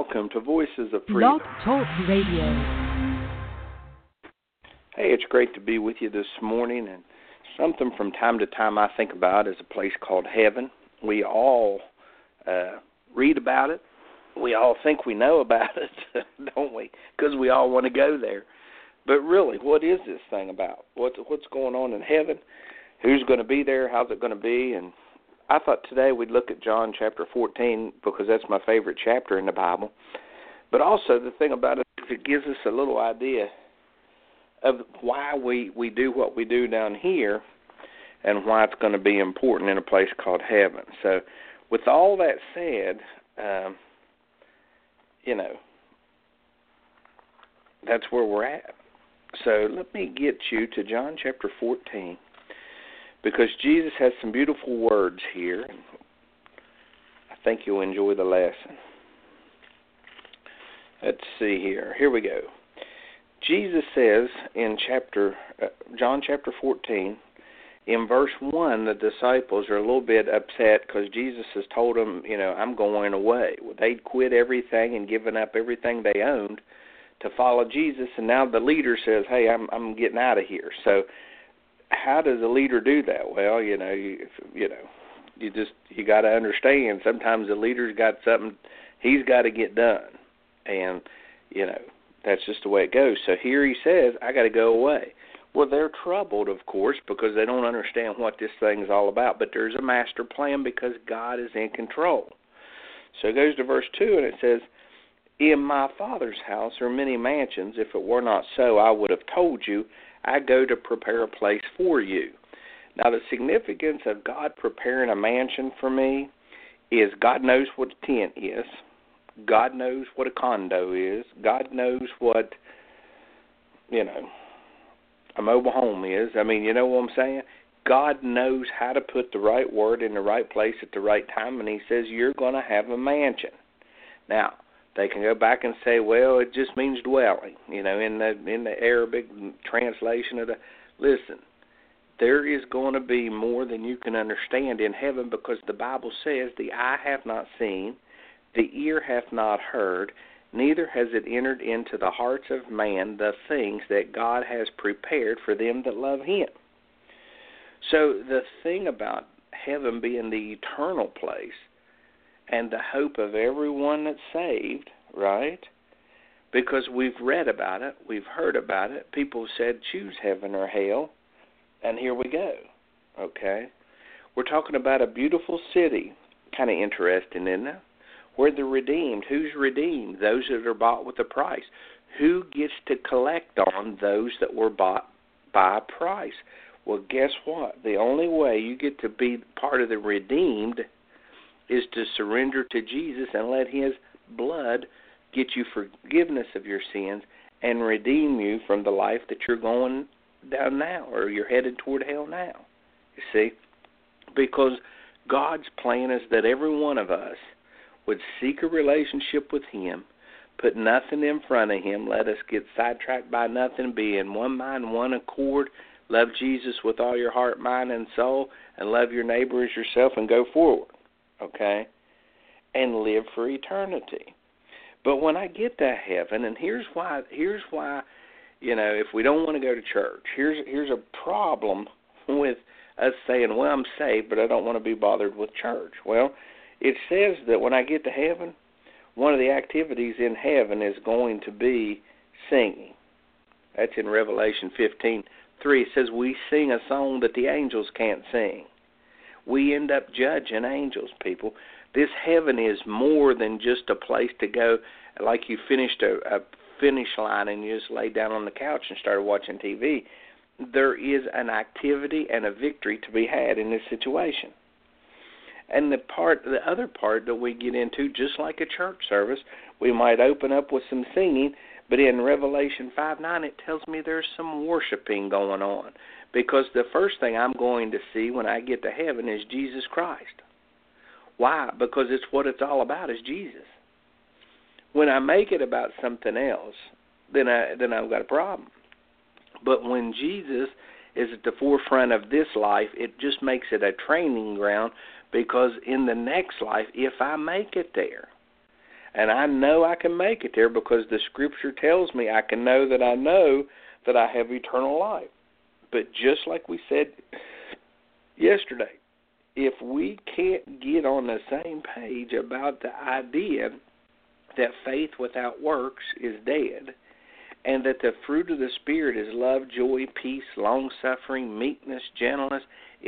welcome to Voices of Freedom. Blog Talk Radio. Hey, it's great to be with you this morning, and something from time to time I think about is a place called heaven. We all read about it. We all think we know about it, don't we? Because we all want to go there. But really, what is this thing about? What's going on in heaven? Who's going to be there? How's it going to be? And I thought today we'd look at John chapter 14 because that's my favorite chapter in the Bible. But also the thing about it is it gives us a little idea of why we do what we do down here and why it's going to be important in a place called heaven. So with all that said, that's where we're at. So let me get you to John chapter 14 because Jesus has some beautiful words here. I think you'll enjoy the lesson. Let's see here. Here we go. Jesus says in John chapter 14, in verse 1, the disciples are a little bit upset because Jesus has told them, I'm going away. Well, they'd quit everything and given up everything they owned to follow Jesus, and now the leader says, hey, I'm getting out of here. So how does a leader do that? Well, you got to understand sometimes the leader's got something he's got to get done, and, that's just the way it goes. So here he says, I got to go away. Well, they're troubled, of course, because they don't understand what this thing is all about. But there's a master plan because God is in control. So it goes to verse 2, and it says, in my Father's house are many mansions. If it were not so, I would have told you, I go to prepare a place for you. Now, the significance of God preparing a mansion for me is God knows what a tent is. God knows what a condo is. God knows what, a mobile home is. I mean, you know what I'm saying? God knows how to put the right word in the right place at the right time, and he says you're going to have a mansion. Now, they can go back and say, well, it just means dwelling, in the Arabic translation of the. Listen, there is going to be more than you can understand in heaven because the Bible says the eye hath not seen, the ear hath not heard, neither has it entered into the hearts of man the things that God has prepared for them that love him. So the thing about heaven being the eternal place and the hope of everyone that's saved, right? Because we've read about it, we've heard about it. People said choose heaven or hell, and here we go, okay? We're talking about a beautiful city, kind of interesting, isn't it? Where the redeemed, who's redeemed? Those that are bought with a price. Who gets to collect on those that were bought by a price? Well, guess what? The only way you get to be part of the redeemed is to surrender to Jesus and let his blood get you forgiveness of your sins and redeem you from the life that you're going down now or you're headed toward hell now. You see? Because God's plan is that every one of us would seek a relationship with him, put nothing in front of him, let us get sidetracked by nothing, be in one mind, one accord, love Jesus with all your heart, mind, and soul, and love your neighbor as yourself and go forward, okay, and live for eternity. But when I get to heaven, and here's why, if we don't want to go to church, here's a problem with us saying, well, I'm saved, but I don't want to be bothered with church. Well, it says that when I get to heaven, one of the activities in heaven is going to be singing. That's in Revelation 15:3. It says we sing a song that the angels can't sing. We end up judging angels, people. This heaven is more than just a place to go like you finished a finish line and you just laid down on the couch and started watching TV. There is an activity and a victory to be had in this situation. And the other part that we get into, just like a church service, we might open up with some singing, but in Revelation 5:9, it tells me there's some worshiping going on. Because the first thing I'm going to see when I get to heaven is Jesus Christ. Why? Because it's what it's all about is Jesus. When I make it about something else, then I've got a problem. But when Jesus is at the forefront of this life, it just makes it a training ground because in the next life, if I make it there, And I know I can make it there because the Scripture tells me I know that I have eternal life. But just like we said yesterday, if we can't get on the same page about the idea that faith without works is dead, and that the fruit of the Spirit is love, joy, peace, long-suffering, meekness, gentleness,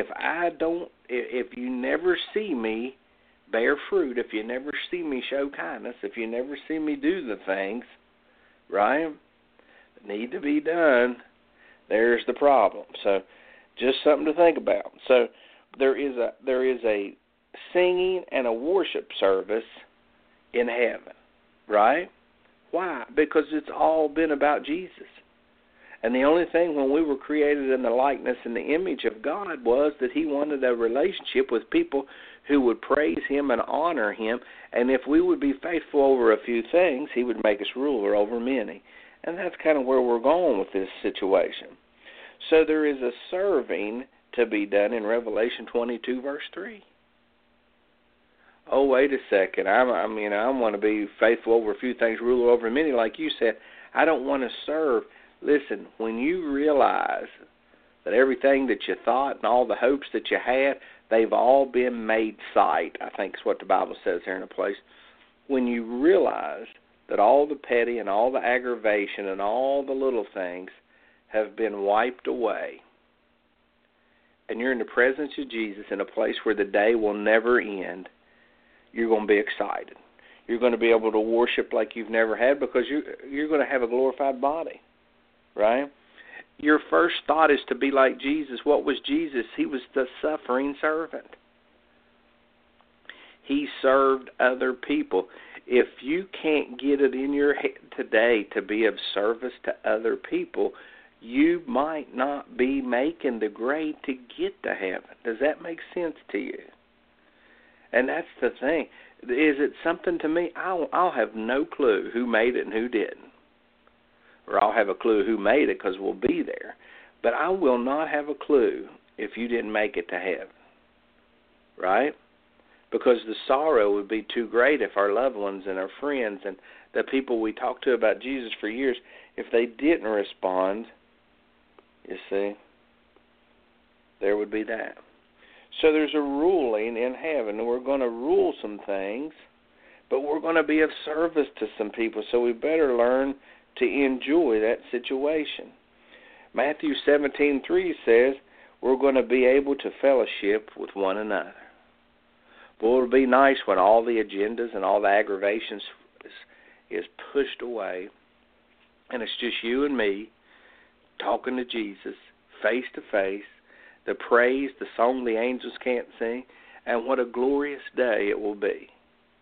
if you never see me bear fruit, if you never see me show kindness, if you never see me do the things, right, that need to be done, there's the problem. So just something to think about. So there is a singing and a worship service in heaven, right? Why? Because it's all been about Jesus. And the only thing when we were created in the likeness and the image of God was that he wanted a relationship with people who would praise him and honor him. And if we would be faithful over a few things, he would make us ruler over many. And that's kind of where we're going with this situation. So there is a serving to be done in Revelation 22, verse 3. Oh, wait a second. I want to be faithful over a few things, ruler over many, like you said. I don't want to serve. Listen, when you realize that everything that you thought and all the hopes that you had, they've all been made sight, I think is what the Bible says here in a place. When you realize that all the petty and all the aggravation and all the little things have been wiped away, and you're in the presence of Jesus in a place where the day will never end, you're going to be excited. You're going to be able to worship like you've never had because you're going to have a glorified body, right? Your first thought is to be like Jesus. What was Jesus? He was the suffering servant. He served other people. If you can't get it in your head today to be of service to other people, you might not be making the grade to get to heaven. Does that make sense to you? And that's the thing. Is it something to me? I'll have no clue who made it and who didn't. Or I'll have a clue who made it because we'll be there. But I will not have a clue if you didn't make it to heaven. Right? Because the sorrow would be too great if our loved ones and our friends and the people we talked to about Jesus for years, if they didn't respond, you see, there would be that. So there's a ruling in heaven, and we're going to rule some things, but we're going to be of service to some people, so we better learn to enjoy that situation. Matthew 17:3 says we're going to be able to fellowship with one another. Well, it'll be nice when all the agendas and all the aggravations is pushed away, and it's just you and me talking to Jesus face to face, the praise, the song the angels can't sing, and what a glorious day it will be.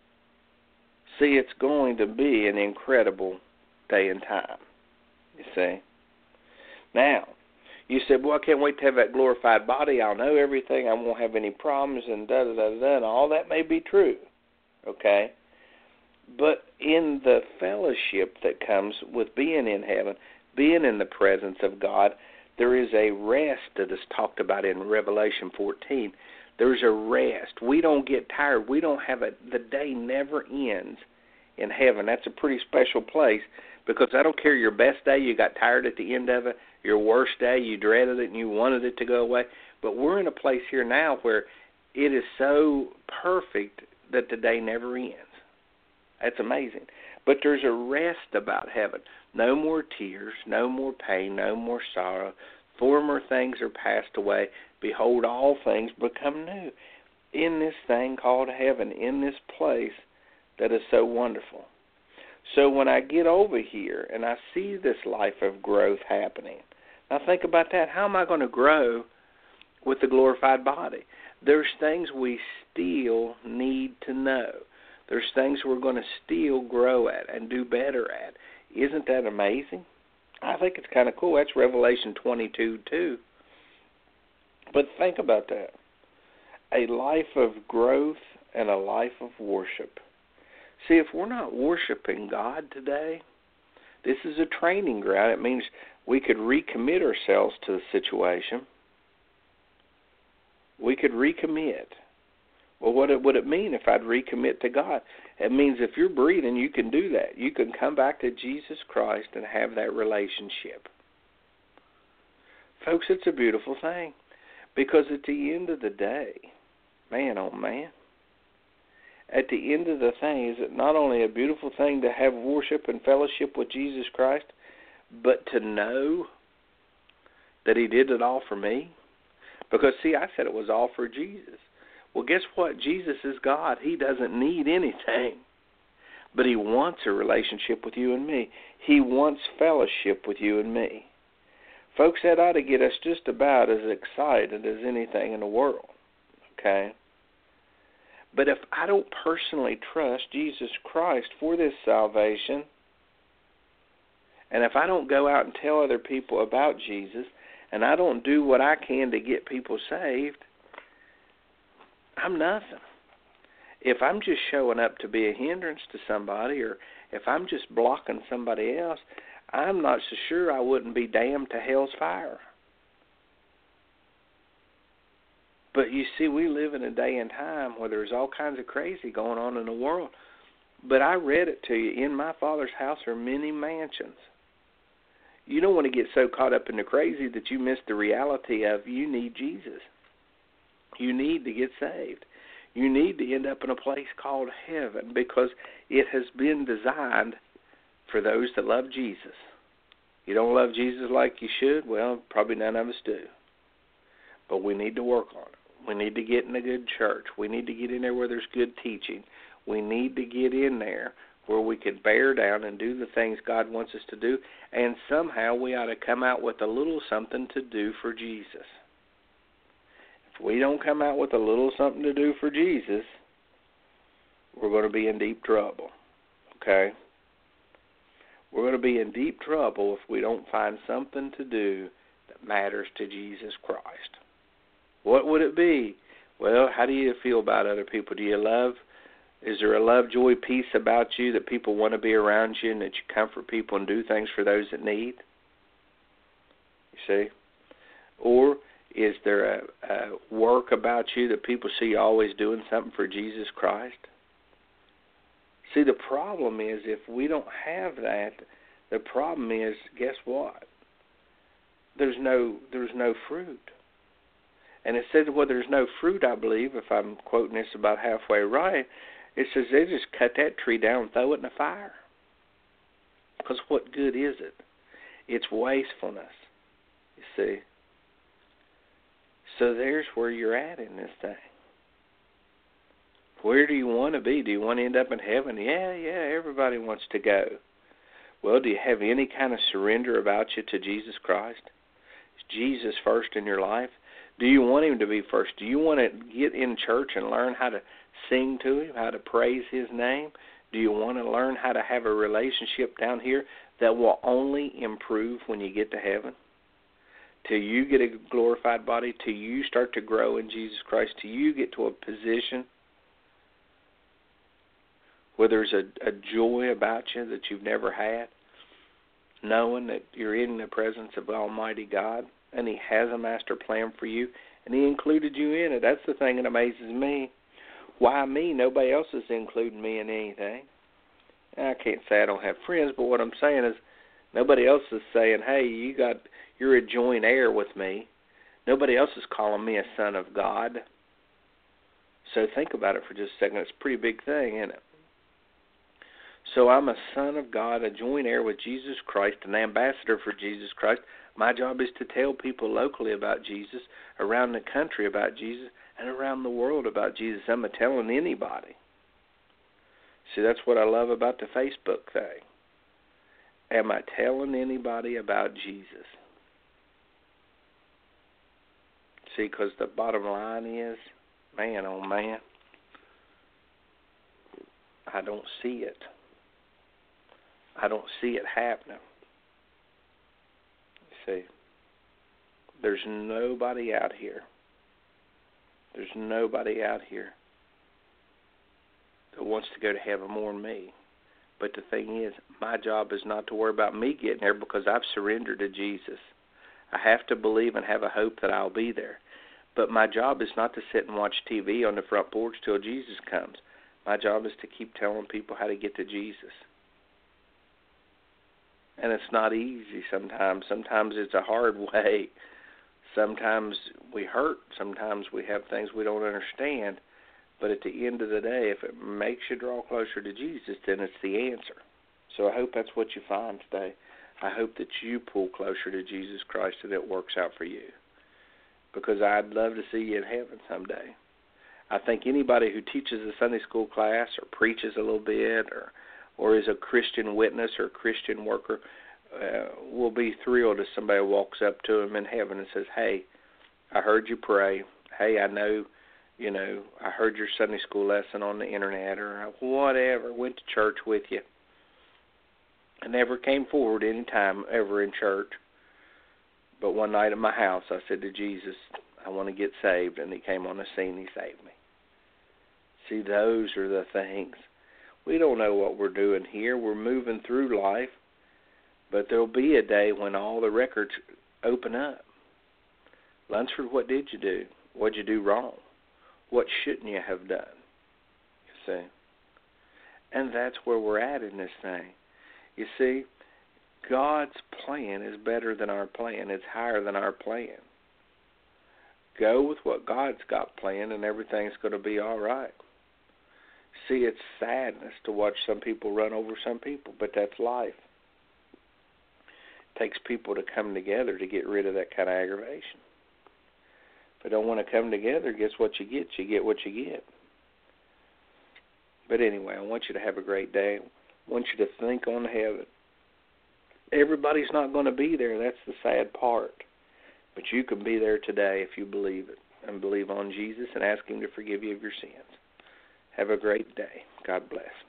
See, it's going to be an incredible day and time, you see. Now, you said, well, I can't wait to have that glorified body. I'll know everything. I won't have any problems and da-da-da-da-da, and all that may be true, okay? But in the fellowship that comes with being in heaven, being in the presence of God, there is a rest that is talked about in Revelation 14. There's a rest. We don't get tired. We don't have the day never ends in heaven. That's a pretty special place because I don't care your best day, you got tired at the end of it, your worst day, you dreaded it and you wanted it to go away. But we're in a place here now where it is so perfect that the day never ends. That's amazing. But there's a rest about heaven. No more tears, no more pain, no more sorrow. Former things are passed away. Behold, all things become new. In this thing called heaven, in this place that is so wonderful. So when I get over here and I see this life of growth happening, now think about that. How am I going to grow with the glorified body? There's things we still need to know. There's things we're going to still grow at and do better at. Isn't that amazing? I think it's kind of cool. That's Revelation 22:2. But think about that. A life of growth and a life of worship. See, if we're not worshiping God today, this is a training ground. It means we could recommit ourselves to the situation. We could recommit. Well, what would it mean if I'd recommit to God? It means if you're breathing, you can do that. You can come back to Jesus Christ and have that relationship. Folks, it's a beautiful thing. Because at the end of the day, man, oh man, at the end of the thing, is it not only a beautiful thing to have worship and fellowship with Jesus Christ, but to know that he did it all for me? Because, see, I said it was all for Jesus. Well, guess what? Jesus is God. He doesn't need anything. But he wants a relationship with you and me. He wants fellowship with you and me. Folks, that ought to get us just about as excited as anything in the world. Okay? But if I don't personally trust Jesus Christ for this salvation, and if I don't go out and tell other people about Jesus, and I don't do what I can to get people saved, I'm nothing. If I'm just showing up to be a hindrance to somebody, or if I'm just blocking somebody else, I'm not so sure I wouldn't be damned to hell's fire. But you see, we live in a day and time where there's all kinds of crazy going on in the world. But I read it to you. In my Father's house are many mansions. You don't want to get so caught up in the crazy that you miss the reality of you need Jesus. You need to get saved. You need to end up in a place called heaven because it has been designed for those that love Jesus. You don't love Jesus like you should? Well, probably none of us do. But we need to work on it. We need to get in a good church. We need to get in there where there's good teaching. We need to get in there where we can bear down and do the things God wants us to do, and somehow we ought to come out with a little something to do for Jesus. If we don't come out with a little something to do for Jesus, we're going to be in deep trouble, okay? We're going to be in deep trouble if we don't find something to do that matters to Jesus Christ. What would it be? Well, how do you feel about other people? Do you love? Is there a love, joy, peace about you that people want to be around you and that you comfort people and do things for those that need? You see? Or is there a work about you that people see you always doing something for Jesus Christ? See, the problem is if we don't have that, the problem is, guess what? There's no fruit. And it says, well, there's no fruit, I believe, if I'm quoting this about halfway right. It says they just cut that tree down and throw it in the fire. Because what good is it? It's wastefulness, you see. So there's where you're at in this thing. Where do you want to be? Do you want to end up in heaven? Yeah, everybody wants to go. Well, do you have any kind of surrender about you to Jesus Christ? Is Jesus first in your life? Do you want him to be first? Do you want to get in church and learn how to sing to him, how to praise his name? Do you want to learn how to have a relationship down here that will only improve when you get to heaven? Till you get a glorified body, till you start to grow in Jesus Christ, till you get to a position where there's a joy about you that you've never had, knowing that you're in the presence of Almighty God, and he has a master plan for you, and he included you in it. That's the thing that amazes me. Why me? Nobody else is including me in anything. I can't say I don't have friends, but what I'm saying is nobody else is saying, hey, you're a joint heir with me. Nobody else is calling me a son of God. So think about it for just a second. It's a pretty big thing, isn't it? So I'm a son of God, a joint heir with Jesus Christ, an ambassador for Jesus Christ. My job is to tell people locally about Jesus, around the country about Jesus, and around the world about Jesus. I'm not telling anybody. See, that's what I love about the Facebook thing. Am I telling anybody about Jesus? See, because the bottom line is, man, oh man, I don't see it. I don't see it happening. You see, there's nobody out here. There's nobody out here that wants to go to heaven more than me. But the thing is, my job is not to worry about me getting there because I've surrendered to Jesus. I have to believe and have a hope that I'll be there. But my job is not to sit and watch TV on the front porch till Jesus comes. My job is to keep telling people how to get to Jesus. And it's not easy sometimes. Sometimes it's a hard way. Sometimes we hurt. Sometimes we have things we don't understand. But at the end of the day, if it makes you draw closer to Jesus, then it's the answer. So I hope that's what you find today. I hope that you pull closer to Jesus Christ and it works out for you. Because I'd love to see you in heaven someday. I think anybody who teaches a Sunday school class or preaches a little bit or is a Christian witness or a Christian worker will be thrilled if somebody walks up to them in heaven and says, hey, I heard you pray. Hey, I know, I heard your Sunday school lesson on the internet or whatever, went to church with you. I never came forward any time ever in church. But one night at my house, I said to Jesus, I want to get saved, and he came on the scene, he saved me. See, those are the things. We don't know what we're doing here. We're moving through life, but there'll be a day when all the records open up. Lunsford, what did you do? What did you do wrong? What shouldn't you have done? You see? And that's where we're at in this thing. You see, God's plan is better than our plan. It's higher than our plan. Go with what God's got planned, and everything's going to be all right. See, it's sadness to watch some people run over some people, but that's life. It takes people to come together to get rid of that kind of aggravation. If they don't want to come together, guess what you get? You get what you get. But anyway, I want you to have a great day. I want you to think on heaven. Everybody's not going to be there. That's the sad part. But you can be there today if you believe it and believe on Jesus and ask him to forgive you of your sins. Have a great day. God bless.